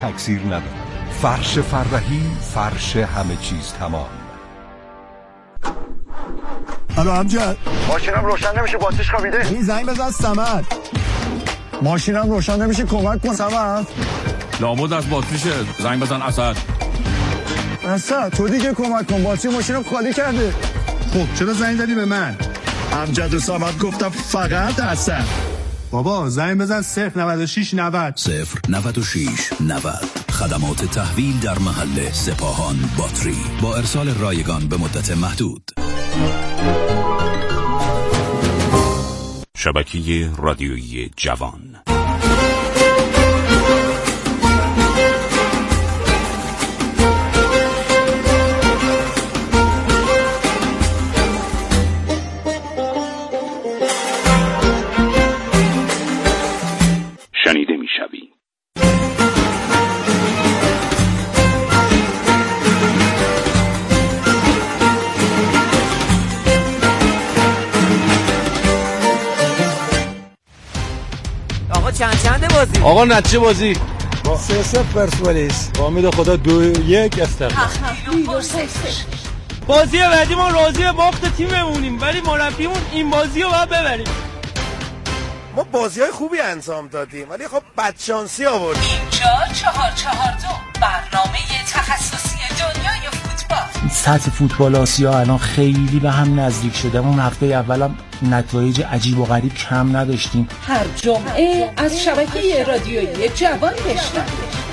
تکثیر ندارد. فرش فرهی، فرش همه چیز تمام. الو امجد، ماشینم روشن نمیشه، باتریش خوابیده. این زنگ بزن صمد. ماشینم روشن نمیشه، کمک کن صمد. لابد از باتریشه، زنگ بزن اسد. اسد تو دیگه کمک کن، باتری ماشینم خالی کرده. خب چرا زنگ زدی به من؟ امجد و صمد گفتم فقط اسد. بابا زنگ بزن 096 90 096 90. خدمات تحویل در محل سپاهان باتری با ارسال رایگان به مدت محدود. شبکه رادیویی جوان. شنیده میشوی. آقا چند بازی؟ آقا نتیجه بازی 3-0 پرسپولیس. با امید خدا 2-1 استقلال. بازی بعدی ما راضی به باخت تیممونیم، ولی مربیمون این بازی رو باید ببریم. ما بازی‌های خوبی انجام دادیم ولی خب بدشانسی آوردیم. اینجا 442 برنامه تخصصی دنیای فوتبال. سطح فوتبال آسیا الان خیلی به هم نزدیک شده. اون هفته اولم نتایج عجیب و غریب کم نداشتیم. هر جمعه از شبکه رادیویی جوان بشنوید.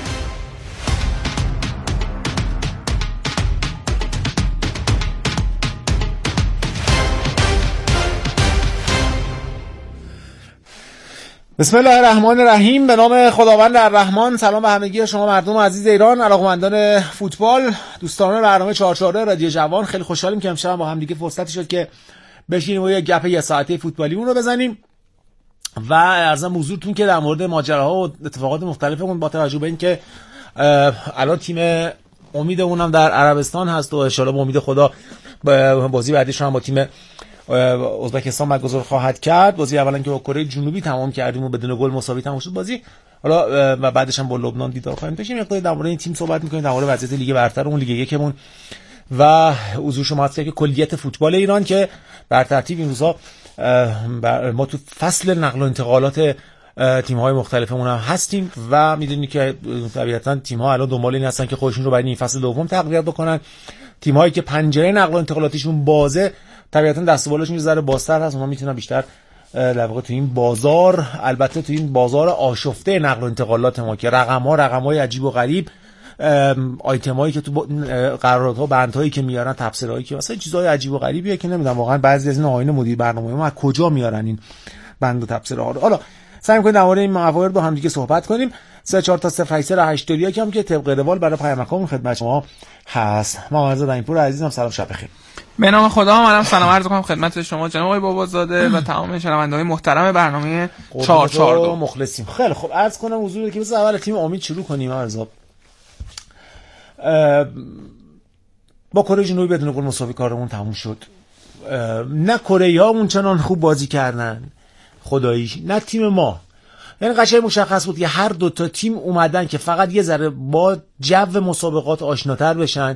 بسم الله الرحمن الرحیم. به نام خداوند الرحمن. سلام به همگی شما مردم عزیز ایران، علاقه‌مندان فوتبال، دوستان برنامه 442 رادیو جوان. خیلی خوشحالیم که امشب با هم دیگه فرصتی شد که بشینیم و یه گپ یه ساعته فوتبالیمون رو بزنیم و عرضم حضورتون که در مورد ماجراها و اتفاقات مختلفمون با توجه به اینکه الان تیم امیدمون در عربستان هست و ان شاءالله به امید خدا بازی بعدیش هم با تیم ازبکستان برگزار خواهد کرد. بازی اولا که با کره جنوبی تمام کردیم و بدون گل مساوی تمام شد بازی. حالا و بعدش هم با لبنان دیدار خواهیم داشت. مقدار در مورد این تیم صحبت می‌کنیم، در مورد وضعیت لیگ برتر اون لیگ یکمون و حضور شما هست که کلیت فوتبال ایران که بر ترتیب این روزا ما تو فصل نقل و انتقالات تیم‌های مختلفمون هم هستیم و می‌دونید که طبیعتاً تیم‌ها الان دنبال این هستن که خودشون رو برای این فصل دوم تقویت بکنن. تیم‌هایی که پنجره نقل و انتقالاتشون بازه طبیعتاً دست و بالشون یه ذره بازتر هست، اونا میتونن بیشتر در واقع تو این بازار، البته تو این بازار آشفته نقل و انتقالات ما که رقم‌های عجیب و غریب، آیتمایی که تو قراردادها، بندهایی که میارن، تفسیرهایی که واسه چیزای عجیب و غریبیه که نمیدونم واقعا بعضی از این آقایون مدیر برنامه ما از کجا میارن این بند و تفسیرها رو. حالا سعی می‌کنیم در مورد این موارد با هم دیگه صحبت کنیم. 34 تا 08 هم که طبق روال برای پیامکامون خدمت شما هست. ما عزیز اینپور عزیزم، سلام شب بخیر. به نام خدا منم سلام عرض می‌کنم خدمت شما جناب آقای بابازاده و تمام شنونده‌های محترم برنامه 442. مخلصیم. خیلی خب عرض کنم حضور که بس اول تیم امید شروع کنیم. ارزاب با کره جنوبی بدون گل مساوی کارمون تموم شد. نه کره‌ای‌هامون چنان خوب بازی کردن خداییش، نه تیم ما. یعنی قشنگ مشخص بود که هر دو تا تیم اومدن که فقط یه ذره با جو مسابقات آشناتر بشن.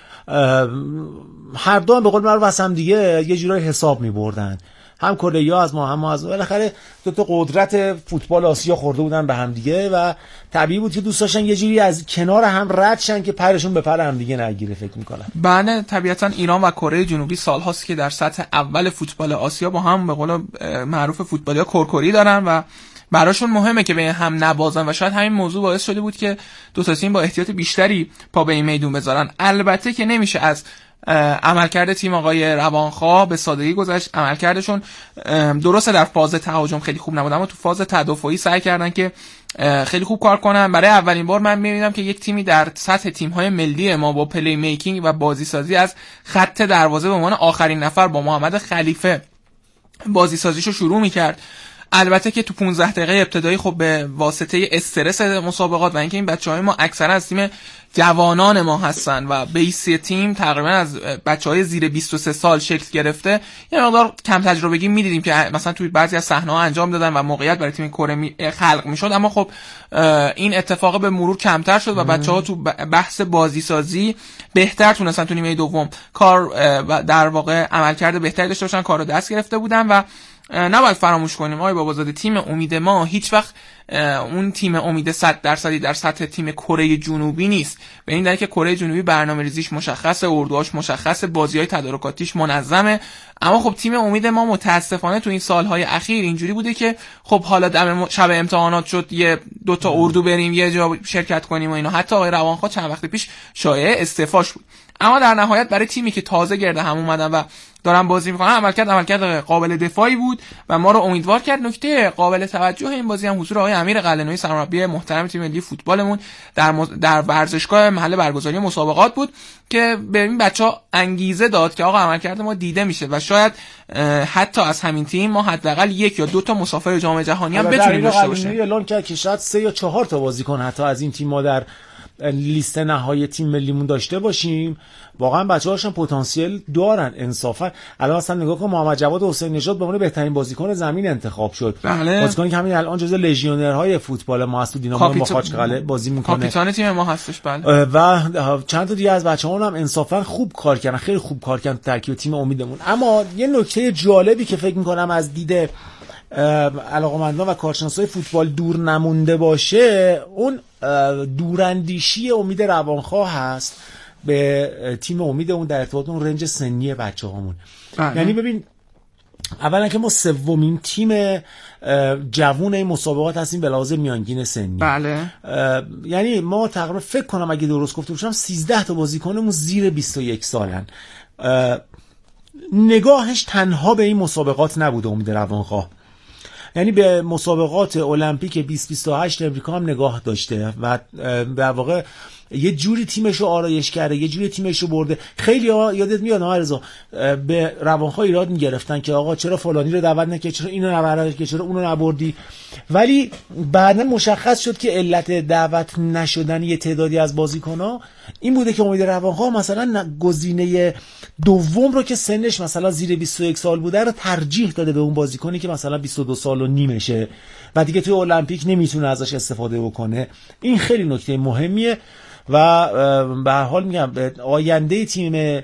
هر دو هم به قول معروف هم دیگه یه جورای حساب می‌بردن. هم کره‌ای‌ها از ما، هم ما از بالاخره دو تا قدرت فوتبال آسیا خورده بودن به هم دیگه و طبیعی بود که دوست داشتن یه جوری از کنار هم رد شن که پرشون به پر هم دیگه نگیره. فکر می‌کنم بله طبیعتا ایران و کره جنوبی سال‌هاست که در سطح اول فوتبال آسیا با هم به قول معروف فوتبالی‌ها کرکری دارن و براشون مهمه که به هم نبازن و شاید همین موضوع باعث شده بود که دو تا تیم با احتیاط بیشتری پا به این میدون بذارن. البته که نمیشه از عملکرد تیم آقای روانخواه به سادگی گذشت. عملکردشون درسته در فاز تهاجم خیلی خوب نبود، اما تو فاز تدافعی سعی کردن که خیلی خوب کار کنن. برای اولین بار من می‌بینم که یک تیمی در سطح تیم‌های ملی ما با پلی میکینگ و بازی سازی از خط دروازه به عنوان آخرین نفر با محمد خلیفه بازی سازیشو شروع می‌کرد. البته که تو 15 دقیقه ابتدایی خب به واسطه استرس مسابقات و اینکه این بچه‌های ما اکثرا از تیم جوانان ما هستن و بیس تیم تقریبا از بچه‌های زیر 23 سال شکل گرفته، یه مقدار کم تجربگی می‌دیدیم که مثلا توی بعضی از صحنه‌ها انجام دادن و موقعیت برای تیم کره خلق می‌شد، اما خب این اتفاق به مرور کمتر شد و بچه‌ها تو بحث بازی سازی بهتر تونستن تو نیمه دوم کار در واقع عملکرد بهتری داشته باشن، کارو دست گرفته بودن. و نباید فراموش کنیم آقای بابازاده تیم امید ما هیچ وقت اون تیم امید 100% در سطح تیم کره جنوبی نیست، به این دلیل که کره جنوبی برنامه‌ریزیش مشخصه، اردوهاش مشخصه، بازی‌های تدارکاتیش منظمه. اما خب تیم امید ما متاسفانه تو این سال‌های اخیر اینجوری بوده که خب حالا دم شب امتحانات شد یه دو تا اردو بریم یه جا شرکت کنیم و اینا. حتی آقای روانخواه چند وقت پیش شایعه استعفاش بود، اما در نهایت برای تیمی که تازه گرد هم اومدن و دارن بازی میکنن عملکرد قابل دفاعی بود و ما رو امیدوار کرد. نکته قابل توجه این بازی هم حضور آقای امیر قلعه‌نویی سرمربی محترم تیم ملی فوتبالمون در ورزشگاه محل برگزاری مسابقات بود که به این بچه‌ها انگیزه داد که آقا عملکرد ما دیده میشه و شاید حتی از همین تیم ما حداقل 1 یا 2 تا مسافر جام جهانی هم بتونیم داشته باشیم. اعلان کرد که شاید 3 یا 4 تا بازیکن حتی از این تیم ما در لیست نهایی تیم ملیمون داشته باشیم. واقعا بچه‌هاشون پتانسیل دارن انصافا. الان اصلا نگاه کن محمد جواد حسین نژاد به عنوان بهترین بازیکن زمین انتخاب شد. بازیکنی که همین الان جزو لژیونرهای فوتبال ما هست، تو دینامو مخاچقاله بازی میکنه، کاپیتان تیم ما هستش. بله. و چند تا دیگه از بچه‌ها هم انصافا خوب کار کردن، خیلی خوب کار کردن ترکیب تیم امیدمون. اما یه نکته جالبی که فکر می‌کنم از دید علاقه‌مندان و کارشناسای فوتبال دور نمونده باشه، اون دوراندیشی امید روانخواه هست به تیم امیدمون در ارتباط اون رنج سنی بچه‌هامون. یعنی ببین، اولا که ما سومین تیم جوون این مسابقات هستیم به لحاظ میانگین سنی. بله. یعنی ما تقریبا فکر کنم اگه درست گفته باشم 13 تا بازیکنمون زیر 21 سالن. نگاهش تنها به این مسابقات نبوده امید روانخواه، یعنی به مسابقات المپیک 2028 امریکا هم نگاه داشته و در واقع یه جوری تیمش رو آرایش کرده، یه جوری تیمش رو برده. خیلی ها یادت میاد آقا رضا به روانخواه ایراد میگرفتن که آقا چرا فلانی رو دعوت نکردی، چرا اینو نبردی، که چرا اونو نبردی، ولی بعدا مشخص شد که علت دعوت نشدن یه تعدادی از بازیکن‌ها این بوده که امید روانخواه مثلا گزینه دوم رو که سنش مثلا زیر 21 سال بوده رو ترجیح داده به اون بازیکنی که مثلا 22 سال و نیمشه و دیگه توی المپیک نمیتونه ازش استفاده بکنه. این خیلی نکته مهمیه و به هر حال میگم آینده تیم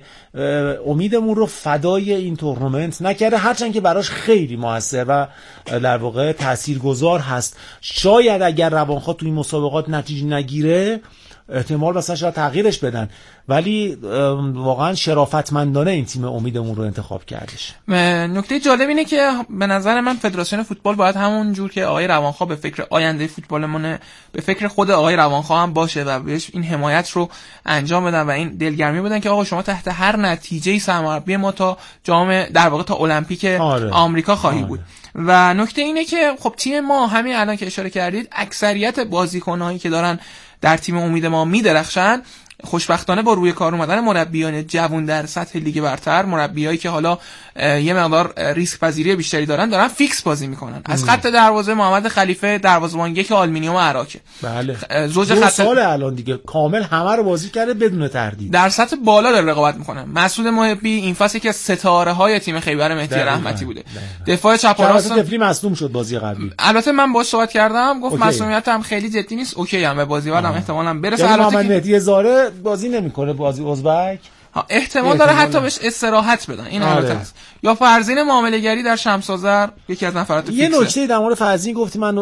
امیدمون رو فدای این تورنمنت نکرده، هرچند که براش خیلی موثر و در واقع تاثیرگذار هست. شاید اگر روانخواه تو این مسابقات نتیجه نگیره احتمال مثلا شاید تغییرش بدن، ولی واقعا شرافتمندانه این تیم امیدمون رو انتخاب کردش. نکته جالب اینه که به نظر من فدراسیون فوتبال باید همون جور که آقای روانخواه به فکر آینده فوتبالمون به فکر خود آقای روانخواه هم باشه و بهش این حمایت رو انجام بدن و این دلگرمی بدن که آقا شما تحت هر نتیجه‌ای سرمربی ما تا جام در واقع تا المپیک آمریکا خواهی بود. و نکته اینه که خب تیم ما همین الان که اشاره کردید اکثریت بازیکن‌هایی که دارن در تیم امید ما میدرخشن خوشبختانه با روی کار اومدن مربیان جوان در سطح لیگ برتر، مربیایی که حالا یه مقدار ریسک پذیری بیشتری دارن فیکس بازی میکنن. از خط دروازه محمد خلیفه دروازه‌بان یک آلومینیوم عراقه. بله. زوج خط سال الان دیگه کامل همه رو بازی کرده بدون تردید. در سطح بالا داره رقابت میکنه. مسعود محبی این فصل که ستاره‌های تیم خیبر مهدی رحمتی بوده. دفاع چپ و راست تفلی مصدوم شد بازی قبلی. البته من باهاش صحبت کردم گفت مسئولیت هم خیلی جدی نیست، اوکی هم به بازی بعدم احتمالاً برسه. البته مهدی زاره بازی نمیکنه بازی ازبک، احتمال داره حتی بهش استراحت بدن. این البته هست. یا فرزین معامله‌گری در شمس‌آذر یکی از نفرات فیکسه. یه نکته در مورد فرزین گفتی، من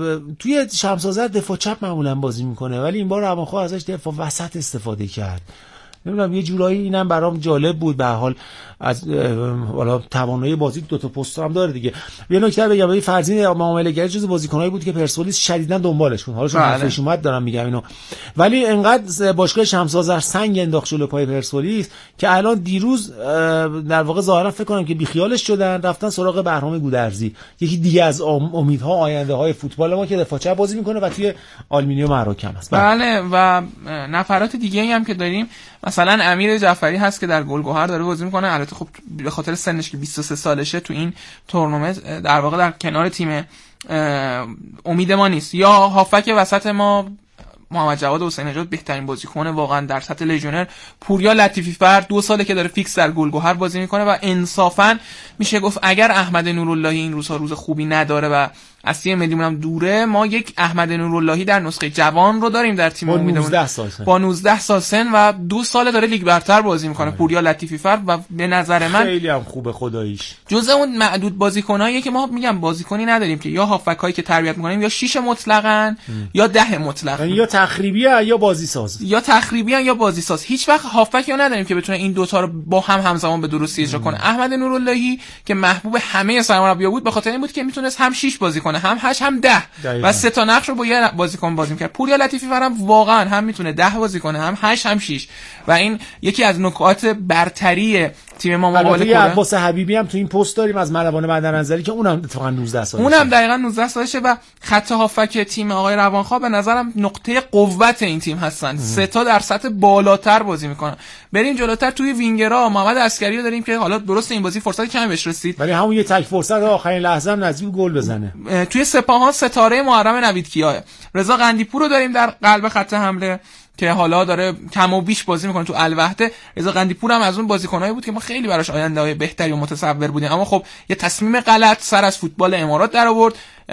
توی شمس‌آذر دفاع چپ معمولا بازی میکنه ولی این بار روانخواه ازش دفاع وسط استفاده کرد. نمیدونم یه جورایی اینم برام جالب بود. به هر حال از والا توانایی بازی دو تا پست هم داره دیگه. یه نکته بگم، این فرزین معامله‌گر جزو بازیکنایی بود که پرسپولیس شدیداً دنبالش بود. حالا چون حرفش اومد دارم میگم اینو، ولی انقدر باشگاه شمس‌آذر سنگ انداخت جلوی پای پرسپولیس که الان دیروز در واقع ظاهرا فکر کنم که بیخیالش شدن رفتن سراغ بهرام گودرزی، یکی دیگه از امیدها آینده‌های فوتبال ما که دفاع چپ بازی میکنه و توی آلومینیوم عراق هست. بله. و نفرات دیگه‌ای هم که داریم مثلا امیر جعفری هست که در گلگهر داره بازی میکنه، البته خب به خاطر سنش که 23 سالشه تو این تورنمنت در واقع در کنار تیم امید ما نیست. یا هافک وسط ما محمد جواد حسین نژاد بهترین بازیکن واقعا در سطح لژیونر. پوریا لطیفی فرد 2 ساله که داره فیکس در گلگهر بازی میکنه و انصافا میشه گفت اگر احمد نوراللهی این روزها روز خوبی نداره و از تیم ملیمون هم دوره، ما یک احمد نوراللهی در نسخه جوان رو داریم در تیم امیدمون با 19 سال سن و 2 ساله داره لیگ برتر بازی میکنه. پوریا لطیفی فرد و به نظر من خیلی هم خوبه خداییش. جزء اون معدود بازیکناییه که ما میگم بازیکنی نداریم که یا هافکایی که تربیت میکنیم یا 6 مطلقاً یا 10 مطلق، یعنی یا تخریبیه یا بازی ساز، یا بازی ساز. هیچ وقت هافکی نداریم که بتونه این دوتا رو با هم همزمان به درستی اجرا کنه. احمد نوراللهی که محبوب همه سرمربی‌ها بود به خاطر این بود که میتونست هم 6 بازی کنه، هم 8 هم 10 و 3 تا نقش رو با یه بازیکن بازی می‌کرد. پوریا لطیفی فرام واقعا هم میتونه 10 بازی کنه، هم 8 هم 6 و این یکی از نکات برتری تیم ما مقابل کره. عباس حبیبی هم تو این پست داریم از ملوان بدننظری که اونم اتفاقا 19 سالشه. اونم دقیقاً 19 سالشه و خط هافک تیم آقای روانخواه به نظرم نقطه قوت این تیم هستن. 3 تا در سطح بالاتر بازی میکنن. بریم جلوتر توی وینگرها محمد عسکری رو داریم که حالا درست این بازی فرصت کمی بهش رسید، ولی همون یه تک فرصت آخرین لحظه هم نزدیک گل بزنه. توی سپاهان ستاره محرم نویدکیاه. رضا قندیپور رو داریم در قلب خط حمله که حالا داره کم و بیش بازی میکنه تو الوحده. رضا قندیپور هم از اون بازیکنایی بود که ما خیلی براش آینده‌های بهتری و متصور بودیم، اما خب یه تصمیم غلط سر از فوتبال امارات در آورد.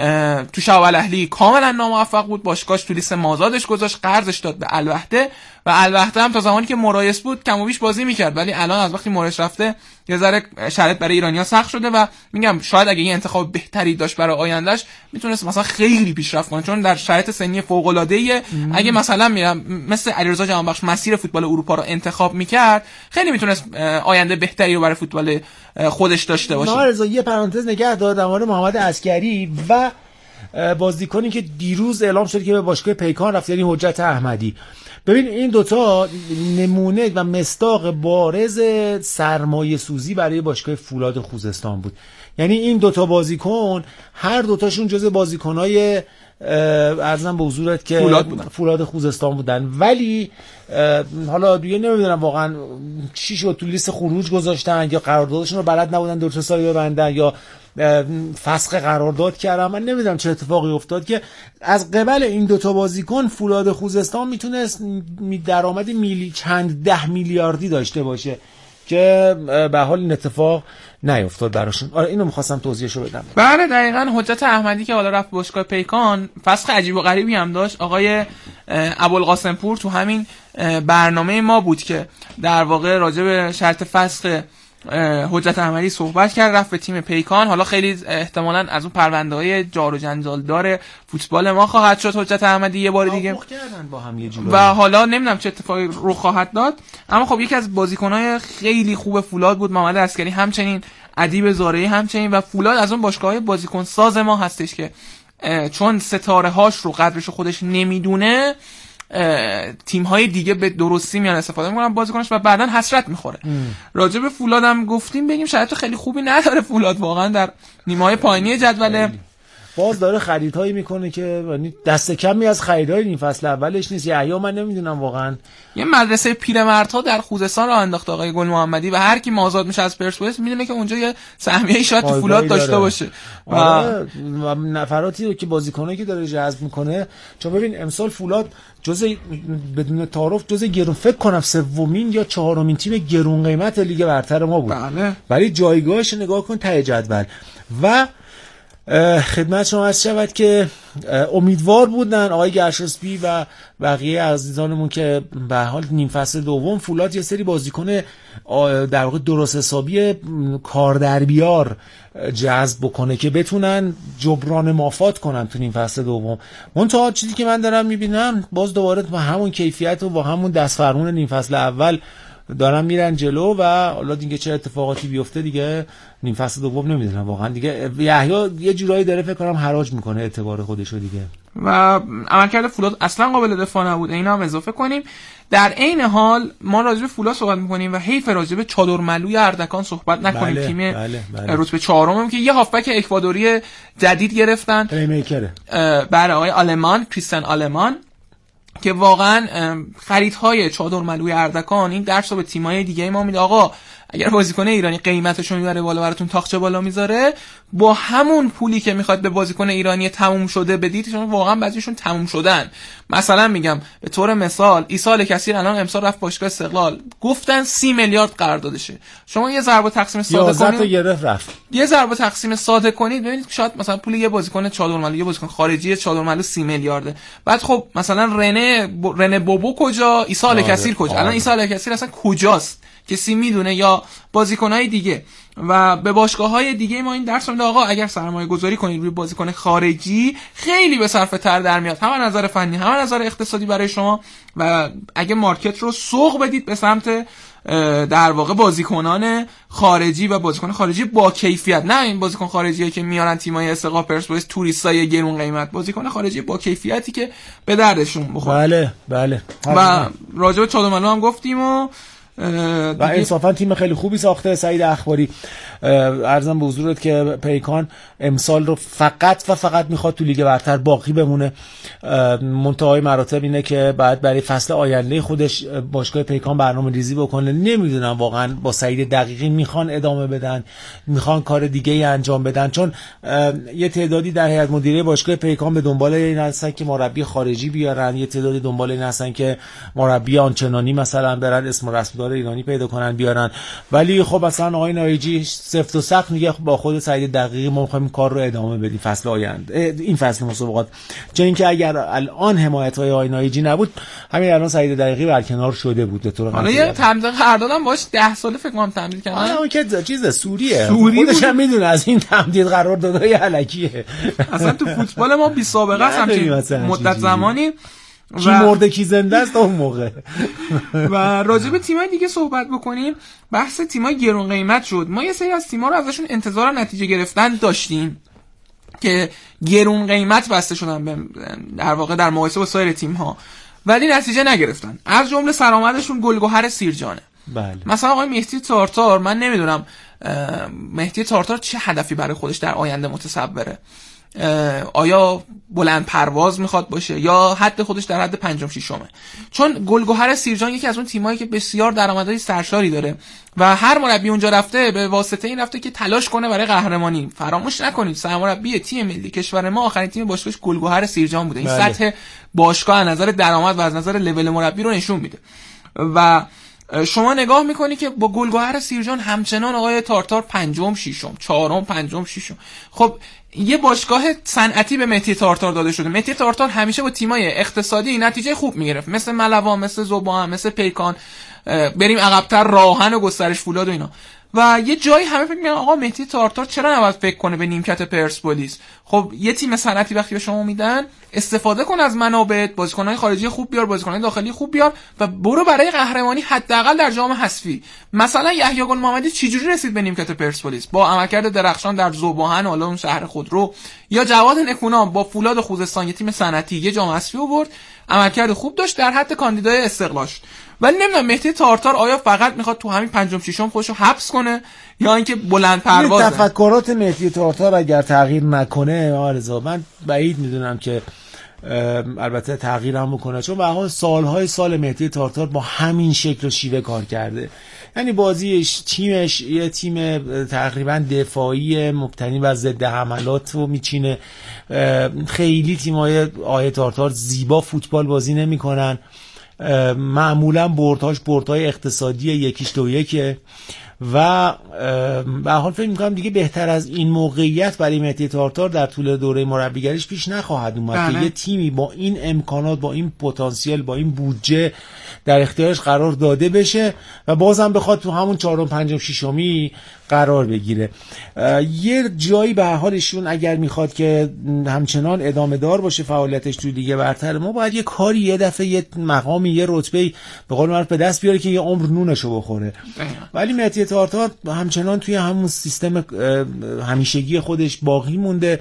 تو شاول اهلی کاملا ناموفق بود، باشگاهش تو لیست مازادش گذاشت، قرضش داد به الوحده و الوحده هم تا زمانی که مرایس بود کم و بیش بازی میکرد، ولی الان از وقتی مرایس رفته یه ذره شرایط برای ایرانی‌ها سخت شده و میگم شاید اگه یه انتخاب بهتری داشت برای آیندهش میتونست مثلا خیلی پیشرفت کنه، چون در شرایط سنی فوق‌العاده‌ای اگه مثلا مثل علیرضا جهانبخش مسیر فوتبال اروپا رو انتخاب میکرد خیلی میتونست آینده بهتری رو برای فوتبال خودش داشته باشه. علیرضا یه پرانتز نگه داد در مورد محمد عسکری و بازیکنی که دیروز اعلام شد که به باشگاه پیکان رفت، یعنی حجت احمدی. ببین این دوتا نمونه و مصداق بارز سرمایه سوزی برای باشگاه فولاد خوزستان بود. یعنی این دوتا بازیکن هر دوتاشون جز بازیکنای ارزم به حضورت که فولاد خوزستان بودن، ولی حالا دیگه نمیدونم واقعا چی شد تو لیست خروج گذاشتن یا قراردادشون رو بلد نبودن 2 سالی ببندن یا فسخ قرارداد کردن. من نمیدونم چه اتفاقی افتاد که از قبل این دوتا بازیکن فولاد خوزستان میتونست درآمد چند 10 میلیاردی داشته باشه که به حال این اتفاق نیفتاد براشون. آره اینو می‌خواستم توضیحشو بدم. بله دقیقاً حجت احمدی که حالا رفت باشگاه پیکان فسخ عجیب و غریبی هم داشت. آقای ابوالقاسم پور تو همین برنامه ما بود که در واقع راجع به شرط فسخ حجت احمدی صحبت کرد، رفت به تیم پیکان. حالا خیلی احتمالاً از اون پرونده‌های جار و جنجال دار فوتبال ما خواهد شد حجت احمدی یه بار دیگه با هم یه جورایی و حالا نمیدونم چه اتفاقی رخ خواهد داد. اما خب یکی از بازیکن‌های خیلی خوب فولاد بود محمد عسکری، همچنین ادیب زارعی همچنین، و فولاد از اون باشگاه‌های بازیکن ساز ما هستش که چون ستاره هاش رو قدرش خودش نمیدونه تیم‌های دیگه به درستی میان استفاده میکنن بازیکنش و بعداً حسرت میخوره. راجع به فولاد هم گفتیم، بگیم شرایط خیلی خوبی نداره فولاد واقعا در نیمه‌های پایینی جدول. باز داره خریدهایی میکنه که دست کمی از خریدهای این فصل اولش نیست. یحیی من نمیدونم واقعا یه مدرسه پیرمردها در خوزستان راه انداخت آقای گل محمدی و هر کی آزاد میشه از پرسپولیس میدونه که اونجا یه سهمیه شاید تو فولاد داشته باشه و نفراتی رو که بازیکنایی که داره جذب میکنه. چون ببین امسال فولاد جزء بدون تعارف جزء گرون، فکر کنم 3مین یا 4مین تیم گرون قیمت لیگ برتر ما بود. بله. ولی جایگاهش نگاه کن ته جدول و خدمت شما عرض شود که امیدوار بودن آقای گرشاسبی و بقیه عزیزانمون که به حال نیم فصل دوم فولاد یه سری بازیکن در واقع درست حسابی کار در بیار جذب بکنه که بتونن جبران مافات کنن تو نیم فصل دوم. اون تا چیزی که من دارم میبینم باز دوباره با همون کیفیت و با همون دست فرمون نیم فصل اول دارن میرن جلو و حالا دیگه چه اتفاقاتی بیفته دیگه نیم فصل دوم نمیدونم واقعا. دیگه یحیی یه جورایی داره فکر کنم حراج میکنه اعتبار خودشو دیگه و عملکرد فولاد اصلا قابل دفاع نبود. اینا هم اضافه کنیم. در عین حال ما راجع به فولاد صحبت میکنیم و حیف راجع به چادرملوی اردکان صحبت نکنیم. بله، تیم بله. رتبه 4 که یه هافبک اکوادوری جدید گرفتن، پلی میکره برای آقای آلمان کریستیان آلمان که واقعا خریدهای چادرملوی اردکان این درس رو به تیم‌های دیگه ما میده. آقا اگر بازیکن ایرانی قیمتشو میبره بالا براتون تاقچه بالا میذاره، با همون پولی که میخواد به بازیکن ایرانی تموم شده بدید، چون واقعا بعضیشون تموم شدن. مثلا میگم به طور مثال عیسی الکثیر الان امسال رفت باشگاه استقلال، گفتن 30 میلیارد قراردادشه. شما یه ضرب تقسیم ساده کنید، یه ضرب تقسیم ساده کنید ببینید شاید مثلا پول یه بازیکن چادرملو، یه بازیکن خارجی چادرملو 30 میلیارده. بعد خب مثلا رنه بوبو کجا، عیسی الکثیر کجا؟ الان عیسی الکثیر اصلا کجاست کسی میدونه؟ یا بازیکن‌های دیگه. و به باشگاه‌های دیگه ما این درس میده آقا اگر سرمایه‌گذاری کنید روی بازیکن خارجی خیلی به صرفه تر در میاد، هم از نظر فنی هم از نظر اقتصادی برای شما. و اگه مارکت رو سوق بدید به سمت در واقع بازیکنان خارجی و بازیکن خارجی با کیفیت، نه این بازیکن خارجیه که میارن تیم‌های استقلال پرسپولیس توریستای گرون قیمت، بازیکن خارجی با کیفیتی که به دردشون بخوره. بله. و راجع به چادرملو هم گفتیم و انصافا تیم خیلی خوبی ساخته سعید اخباری. عرضم به حضورت که پیکان امسال رو فقط میخواد تو لیگ برتر باقی بمونه. منتهای مراتب اینه که بعد برای فصل آینده خودش باشگاه پیکان برنامه ریزی بکنه. نمیدونم واقعا با سعید دقیقی میخوان ادامه بدن، میخوان کار دیگه ای انجام بدن، چون یه تعدادی در هیئت مدیره باشگاه پیکان به دنبال این هستن که مربی خارجی بیارن، یه تعدادی دنبال این هستن که مربی آنچنانی مثلا برن اسم رسمیدار ایرانی پیدا کنن بیارن. ولی خب مثلا آقای نایجی سفت و سخت میگه با خود سعید دقیقی ما می‌خوایم کار رو ادامه بدیم فصل آینده، این فصل مسابقات. چون اینکه اگر الان حمایت‌های آقای نایجی نبود همین الان سعید دقیقی برکنار شده بود. به طور حالا یه تمدید قراردادم باش 10 ساله فکر کنم تمدید کردن. اون که چیز سوریه، خودش هم میدونه از این تمدید قراردادهای الکیه. اصلا تو فوتبال ما بی سابقه است مدت زمانی کی مرده کی زنده است اون موقع. و راجع به تیم‌های دیگه صحبت بکنیم. بحث تیم‌های گرون قیمت شد. ما یه سری از تیم‌ها رو ازشون انتظار نتیجه گرفتن داشتیم که گرون قیمت بسته شدن در واقع در مقایسه با سایر تیم‌ها، ولی نتیجه نگرفتن. از جمله سرآمدشون گلگهر سیرجانه. بله. مثلا آقای مهدی تارتار، من نمیدونم مهدی تارتار چه هدفی برای خودش در آینده متصوره. آیا بلند پرواز میخواد باشه یا حد خودش در حد پنجم ششمه؟ چون گلگهر سیرجان یکی از اون تیمایی که بسیار درآمدهای سرشاری داره و هر مربی اونجا رفته به واسطه این رفته که تلاش کنه برای قهرمانی. فراموش نکنید سرمربی تیم ملی کشور ما آخرین تیم باشگاهش گلگهر سیرجان بوده. این سطح باشگاه از نظر درآمد و از نظر لول مربی رو نشون میده. و شما نگاه میکنی که با گلگهر سیرجان همچنان آقای تارتار پنجم ششم، چهارم، پنجم، ششم. خب یه باشگاه صنعتی به مهدی تارتار داده شده. مهدی تارتار همیشه با تیمای اقتصادی نتیجه خوب میگرفت، مثل ملوان، مثل ذوبان، مثل پیکان، بریم عقب‌تر راهن و گسترش فولاد و اینا. و یه جایی همه فکر می‌کنن آقا مهدی تارتار چرا نباید فکر کنه به نیمکت پرسپولیس؟ خب یه تیم صنعتی وقتی به شما میدن استفاده کن از منابع، بازیکن‌های خارجی خوب بیار، بازیکن‌های داخلی خوب بیار و برو برای قهرمانی حداقل در جام حذفی. مثلا یحیی گل محمدی چجوری رسید به نیمکت پرسپولیس؟ با عملکرد درخشان در ذوبان، حالا اون شهر خودرو، یا جواد نکونام با فولاد خوزستان، یه تیم صنعتی یه جام حذفی آورد، عملکرد خوب داشت، در حد کاندیدای استقلال. ولی نمیدونم مهدی تارتار آیا فقط میخواد تو همین پنجم ششم خودشو حبس کنه یا اینکه بلند پروازه؟ تفکرات مهدی تارتار اگر تغییر نکنه آرزو، من بعید میدونم که البته تغییر هم بکنه، چون به هر حال سالهای سال مهدی تارتار با همین شکل و شیوه کار کرده. یعنی بازیش، تیمش یه تیم تقریبا دفاعی مبتنی بر ضد حملات رو میچینه. خیلی تیمای آقای تارتار زیبا فوتبال بازی نمیکنن. معمولا بردهای اقتصادی 1-2-1 و به حال فکر می‌کنم دیگه بهتر از این موقعیت برای مهدی تارتار در طول دوره مربیگریش پیش نخواهد اومد که یه تیمی با این امکانات، با این پتانسیل، با این بودجه در اختیارش قرار داده بشه و بازم بخواد تو همون چهارم، پنجم، ششمی قرار بگیره. یه جایی به هر حال ایشون اگر میخواد که همچنان ادامه دار باشه فعالیتش توی لیگ برتر ما، باید یه کاری، یه دفعه، یه مقامی، یه رتبه‌ای به قول معروف به دست بیاره که یه عمر نونشو بخوره. ولی مهدی تارتار همچنان توی همون سیستم همیشگی خودش باقی مونده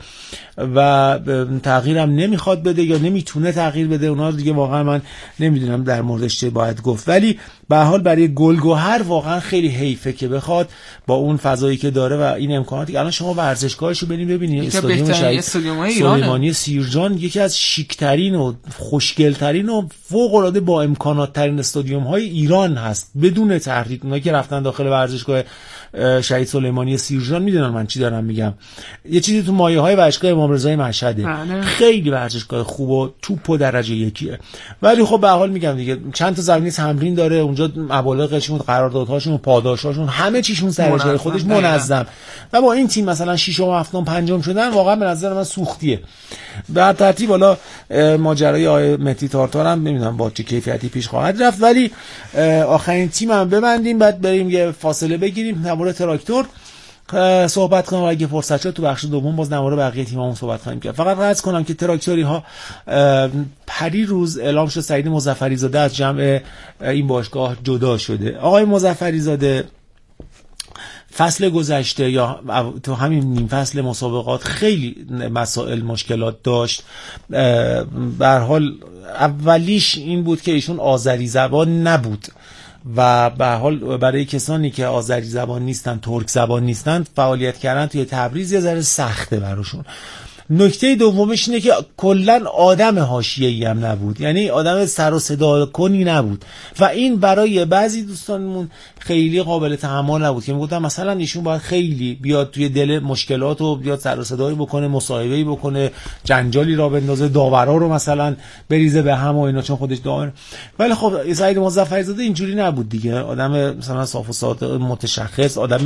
و تغییرم نمیخواد بده یا نمیتونه تغییر بده. اونا دیگه واقعا من نمیدونم در موردش چه باید گفت. ولی به هر حال برای گلگهر واقعا خیلی حیفه که بخواد با اون فضایی که داره و این امکاناتی، الان شما ورزشگاهشو بریم ببینید، استادیوم شهید سلیمانی سیرجان یکی از شیک‌ترین و خوشگل‌ترین و فوق‌العاده با امکانات‌ترین استادیوم‌های ایران هست بدون تردید. اونایی که رفتن داخل ورزشگاه شهید سلیمانی سیرجان میدونن من چی دارم میگم. یه چیزی تو مایه‌های ورزشگاه امام رضای مشهده. خیلی ورزشگاه خوب و توپ و درجه یکیه. ولی خب به هر حال میگم دیگه چند تا زمینه تمرین داره اونجا، مبالغشون، قراردادهاشون، پاداشاشون، همه چیشون سر جای خودش منظم. و با این تیم مثلا 6م، 7م، 5م شدن واقعا به نظر من سوختیه. به ترتیب حالا ماجرای آقای مهدی تارتار هم نمیدونم با چه کیفیتی پیش خواهد رفت، ولی آخرین تیم هم ببندیم بعد بریم یه فاصله بگیریم در مورد تراکتور صحبت کنم و اگه فرصت شد تو بخش دوم باز در مورد بقیه تیمامون صحبت خواهیم کرد. فقط عرض کنم که تراکتوری ها پری روز اعلام شد سعید مظفری زاده از جمع این باشگاه جدا شده. آقای مظفری زاده فصل گذشته یا تو همین نیم فصل مسابقات خیلی مسائل مشکلات داشت. به هر حال اولیش این بود که ایشون آذری زبان نبود و به حال برای کسانی که آذری زبان نیستن، ترک زبان نیستن، فعالیت کردن توی تبریز یه ذره سخته براشون. نکته دومش اینه که کلا آدم حاشیه‌ای هم نبود، یعنی آدم سر و صدا کنی نبود و این برای بعضی دوستانمون خیلی قابل تحمل نبود که میگفتن مثلا ایشون باید خیلی بیاد توی دل مشکلات و بیاد سر و صدایی بکنه، مصاحبه‌ای بکنه، جنجالی را بندازه، داورا رو مثلا بریزه به هم و اینا چون خودش داور. ولی خب سعید مظفری زاده اینجوری نبود دیگه، آدم مثلا صاف و صادق، متشخص، آدم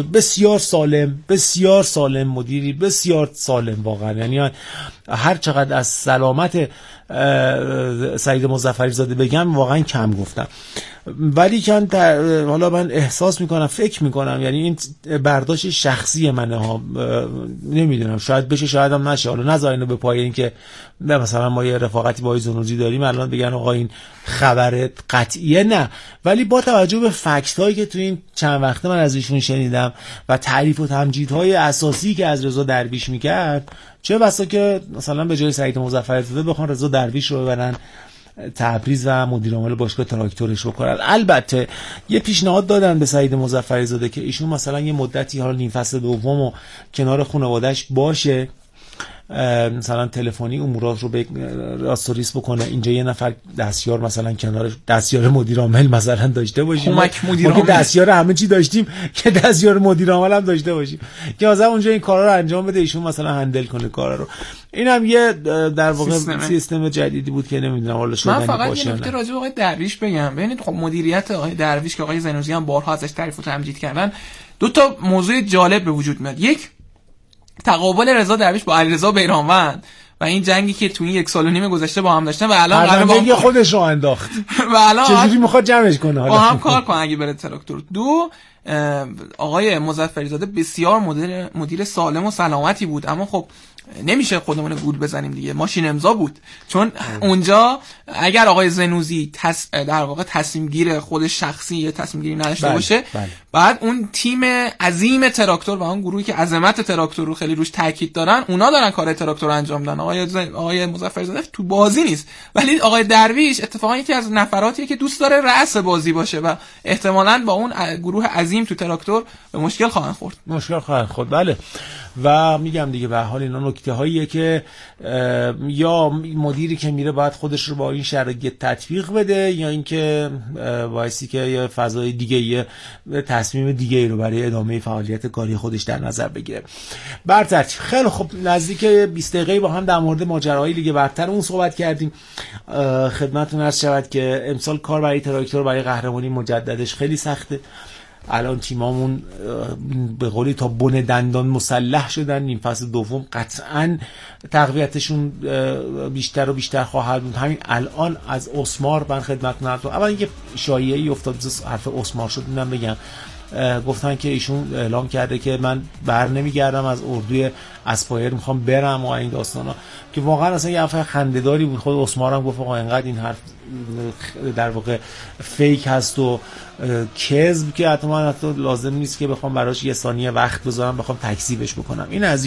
بسیار سالم، مدیری بسیار سالم واقعا. یعنی هر چقدر از سلامت سعید مظفری زاده بگم واقعا کم گفتم. ولی که حالا من احساس میکنم، فکر میکنم، یعنی این برداشت شخصی منه ها، نمیدونم شاید بشه شاید هم نشه، حالا نذار اینو به پای این که مثلا ما یه رفاقتی با زنوزی داریم الان بگن آقا این خبر قطعیه، نه. ولی با توجه به فکت هایی که تو این چند وقته من از ایشون شنیدم و تعریف و تمجیدهای اساسی که از رضا درویش میکرد، چه بسا که مثلا به جای سعید مظفری زاده بخوان رضا درویش رو ببرن تبریز و مدیر عامل باشگاه تراکتورش بکنن. البته یه پیشنهاد دادن به سعید مظفری زاده که ایشون مثلا یه مدتی حالا نیم فصل دومو کنار خانواده‌اش باشه، مثلا تلفنی امورات رو به راستوریس بکنه، اینجا یه نفر دستیار مثلا کنارش، دستیار مدیر عامل مثلا داشته باشیم، کمک مدیر عامل، دستیار همه چی داشتیم که دستیار مدیر عامل هم داشته باشیم که مثلا اونجا این کارا رو انجام بده، ایشون مثلا هندل کنه کارا رو. این هم یه در واقع سیستم جدیدی بود که نمیدونم حالا شده. من فقط یه نکته راجع به آقای درویش بگم. ببینید خب مدیریت آقای درویش که آقای زنوزی هم بارها ازش تعریف و تمجید کردن، دو تا موضوع جالب به وجود میاد. یک، تقابل رضا درویش با علیرضا بیرانوند و این جنگی که تو این 1.5 سال گذشته با هم داشتن و الان قراره با هم خودش رو انداخت و الان چجوری میخواد جمعش کنه، حالا با هم کار کنه اگه بره تراکتور. دو، آقای مظفری زاده بسیار مدیر سالم و سلامتی بود، اما خب نمیشه خودمون گول بزنیم دیگه، ماشین امضا بود. چون اونجا اگر آقای زنوزی در واقع تصمیم گیر خود شخصی یا تصمیم گیری نداشته باشه، بعد اون تیم عظیم تراکتور و اون گروهی که عظمت تراکتور رو خیلی روش تاکید دارن، اونا دارن کار تراکتور رو انجام میدن. آقای مظفری زاده تو بازی نیست، ولی آقای درویش اتفاقا یکی از نفراتیه که دوست داره رأس بازی باشه و احتمالاً با اون گروه عظیم تو تراکتور به مشکل خواهند خورد. بله. و میگم دیگه به حال اینا نکته هاییه که یا مدیری که میره باید خودش رو با این شرایط تطبیق بده، یا اینکه وایسی که یه فضای دیگه، یه تصمیم دیگه رو برای ادامه فعالیت کاری خودش در نظر بگیره. بر ترتیب خیلی خب نزدیک 20 دقیقه با هم در مورد ماجراهای لیگ برتر اون صحبت کردیم. خدمتتون عرض شود که امسال کار برای تراکتور برای قهرمانی مجددش خیلی سخته. الان تیمامون به قولی تا بن دندان مسلح شدن. نیم فصل دوم قطعاً تقویتشون بیشتر و بیشتر خواهد بود. همین الان از اسمار من خدمتتون عرض کنم، اول اینکه شایعه‌ای افتاد حرف اسمار شد، اینم بگم گفتن که ایشون اعلام کرده که من بر نمیگردم از اردوی اسپایر، میخوام برم و این داستانا، که واقعا اصلا یه حرف خنده‌داری بود. خود اسمار هم گفت آقا اینقدر این حرف در واقع فیک هست و کذب که حتی لازم نیست که بخوام براش یه ثانیه وقت بذارم بخوام تکذیبش بکنم. این از این.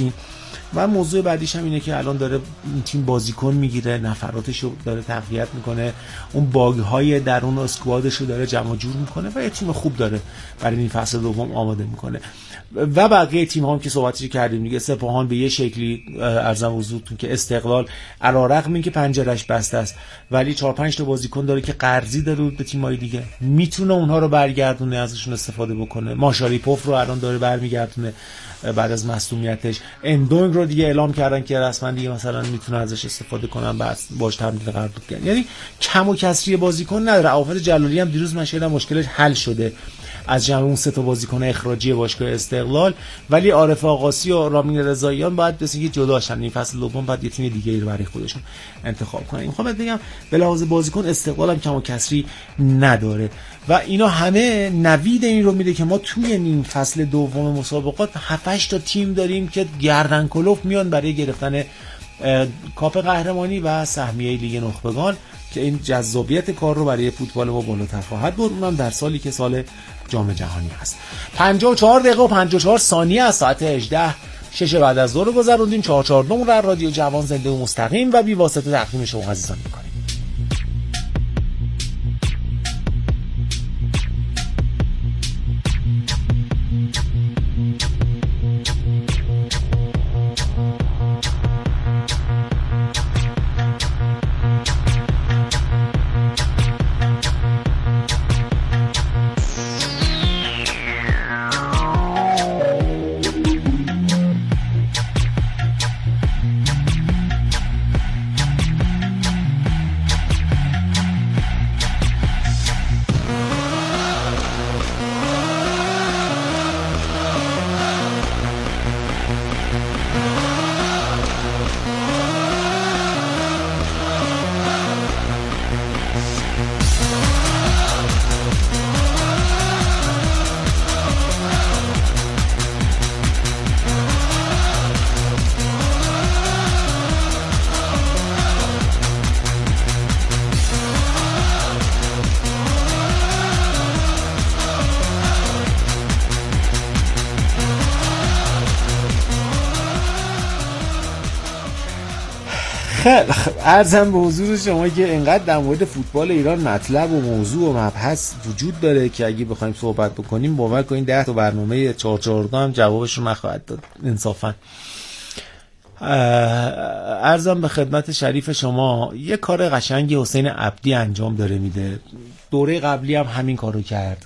و موضوع بعدیش هم اینه که الان داره تیم بازیکن میگیره، نفراتش رو داره تقویت میکنه، اون باگ‌های درون اسکوادش رو داره جمع جور میکنه و یه تیم خوب داره برای این فصل دوم آماده میکنه. و بقیه تیم هم که صحبتش کردیم دیگه، سپاهان به یه شکلی ارزم حضورتون که استقلال علیرغم اینکه پنجره‌اش بسته است ولی 4-5 تا بازیکن داره که قرضی داره به تیم‌های دیگه، میتونه اونها رو برگردونه، ازشون استفاده بکنه. ماشاریپوف رو الان داره برمیگردونه بعد از مصدومیتش. اندونگ رو دیگه اعلام کردن که رسما دیگه مثلا میتونه ازش استفاده کنن، بعد باش تمدید قرارداد کنن. یعنی کم و کسری بازیکن نداره. عوافر جلالی هم دیروز مشکلش حل شده از جمع اون سه تا بازیکن اخراجی باشگاه استقلال، ولی عارف آقاسی و رامین رضاییان باید بسیار جدا شدن. این فصل دوم بعد یه تیم دیگه ای رو برای خودشون انتخاب کنن. میخوام بگم به لحاظ بازیکن استقلال هم کم و کسری نداره و اینا همه نوید این رو میده که ما توی این فصل دوم مسابقات 7-8 تا تیم داریم که گردن کلوف میان برای گرفتن کاپ قهرمانی و سهمیه لیگ نخبگان که این جذابیت کار رو برای فوتبال ما بالاتر خواهد برد، اونم در سالی که سال جام جهانی هست. 54 دقیقه و 54 ثانیه از ساعت 18 6 بعد از ظهر گذروندیم. 449 را رادیو جوان زنده و مستقیم و بی واسطه تقدیم شما عزیزان می‌کنیم. خیلی عرضم به حضور شما که اینقدر در مورد فوتبال ایران مطلب و موضوع و مبحث وجود داره که اگه بخوایم صحبت بکنیم باور کنین 10 تا برنامه 442 هم جوابش رو نخواهد داد انصافا. عرضم به خدمت شریف شما یه کار قشنگی حسین عبدی انجام داره میده. دوره قبلی هم همین کارو کرد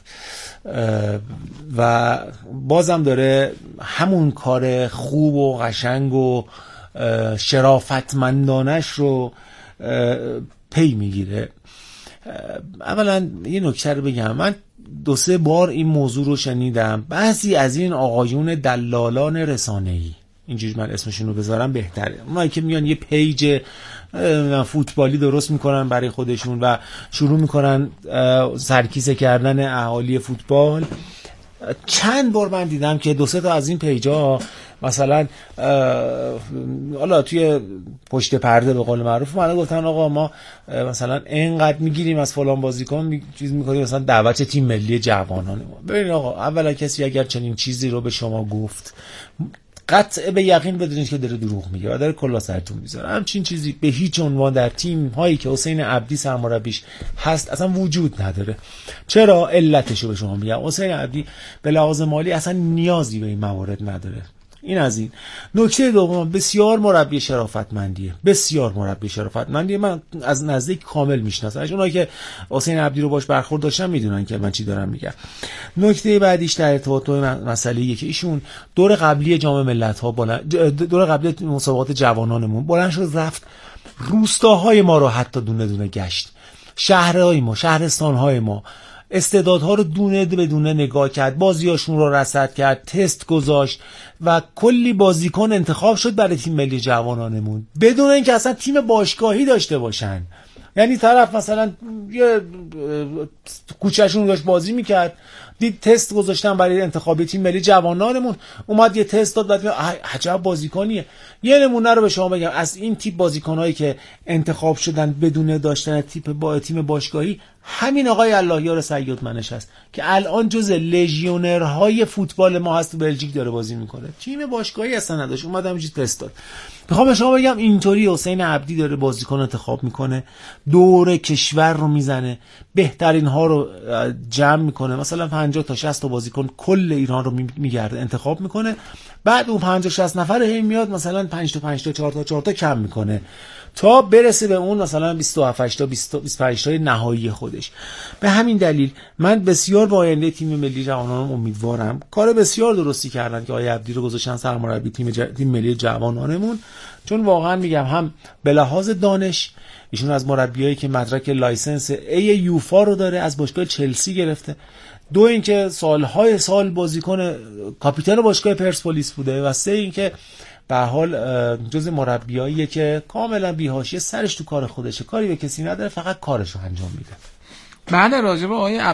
و بازم داره همون کار خوب و قشنگ و شرافتمندانش رو پی میگیره. اولا یه نکته رو بگم، من 2-3 بار این موضوع رو شنیدم، بعضی از این آقایون دلالان رسانه‌ای، اینجوری من اسمشون رو بذارم بهتره، اونایی که میان یه پیج فوتبالی درست میکنن برای خودشون و شروع میکنن سرکیسه کردن اهالی فوتبال. چند بار من دیدم که 2-3 تا از این پیجا مثلا حالا توی پشت پرده به قول معروف من گفتن آقا ما مثلا اینقدر میگیریم از فلان بازیکن چیز میکنیم مثلا دعوت تیم ملی جوانان ما. ببینید آقا اولا کسی اگر چنین چیزی رو به شما گفت قطع به یقین بدونید که داره دروغ میگه و داره کلا سرتون میذاره. همچین چیزی به هیچ عنوان در تیم هایی که حسین عبدی سرمربیش هست اصلا وجود نداره. چرا؟ علتشو به شما میگم. حسین عبدی به لحاظ مالی اصلا نیازی به این موارد نداره. این از این. نکته دوم، بسیار مربی شرافتمندیه، بسیار مربی شرافتمندیه. من از نزدیک کامل میشناسمش. اونایی که حسین عبدی رو باش برخورد داشتن میدونن که من چی دارم میگم. نکته بعدیش در ارتباط با مسئله‌ایه که ایشون دور قبلی جام ملت‌ها دور قبلی مسابقات جوانانمون بلند شد رفت روستاهای ما رو حتی دونه دونه گشت، شهرهای ما، شهرستانهای ما، استعدادها رو دونه به دونه نگاه کرد، بازیاشون رو رصد کرد، تست گذاشت و کلی بازیکن انتخاب شد برای تیم ملی جوانانمون بدون اینکه اصلا تیم باشگاهی داشته باشن. یعنی طرف مثلا یه کوچه‌شون داشت بازی میکرد، دید تست گذاشتن برای انتخاب تیم ملی جوانانمون، اومد یه تست داد، بعد عجب بازیکنیه. یه نمونه رو به شما بگم از این تیپ بازیکنایی که انتخاب شدن بدون داشتن تیم باشگاهی همین آقای اللهیار سید منش هست که الان جزء لژیونرهای فوتبال ما هست، تو بلژیک داره بازی میکنه. تیم باشگاهی اصلا نداشت، اومد همینجوری تست داد. میخوام به شما بگم اینطوری حسین عبدی داره بازیکن انتخاب میکنه، دور کشور رو میزنه، بهترین ها رو جمع میکنه، مثلا 50 تا 60 تا بازیکن کل ایران رو میگرده انتخاب میکنه، بعد اون 50 60 نفر هی میاد مثلا 5 تا 5 تا 4 تا کم میکنه تا برسه به اون مثلا 27 تا 25 تا نهایی خودش. به همین دلیل من بسیار با آینده تیم ملی جوانان امیدوارم. کار بسیار درستی کردن که آقای عبدی رو گذاشتن سرمربی تیم ملی جوانانمون، چون واقعا میگم هم به لحاظ دانش ایشون از مربیایی که مدرک لایسنس ای یوفا رو داره، از باشگاه چلسی گرفته، دو اینکه سالهای سال بازیکن کاپیتان باشگاه پرسپولیس بوده، و سه اینکه به حال جز مربیاییه که کاملا بی‌حاشیه، سرش تو کار خودشه، کاری به کسی نداره، فقط کارشو انجام میده. بله، راجع به آقای